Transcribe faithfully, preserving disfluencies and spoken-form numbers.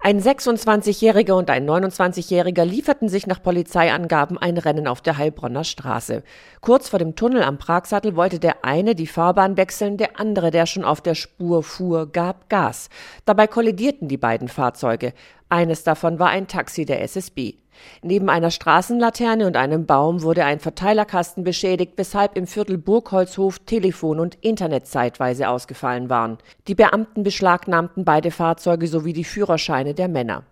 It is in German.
Ein sechsundzwanzigjähriger und ein neunundzwanzigjähriger lieferten sich nach Polizeiangaben ein Rennen auf der Heilbronner Straße. Kurz vor dem Tunnel am Pragsattel wollte der eine die Fahrbahn wechseln, der andere, der schon auf der Spur fuhr, gab Gas. Dabei kollidierten die beiden Fahrzeuge. Eines davon war ein Taxi der S S B. Neben einer Straßenlaterne und einem Baum wurde ein Verteilerkasten beschädigt, weshalb im Viertel Burgholzhof Telefon und Internet zeitweise ausgefallen waren. Die Beamten beschlagnahmten beide Fahrzeuge sowie die Führerscheine der Männer.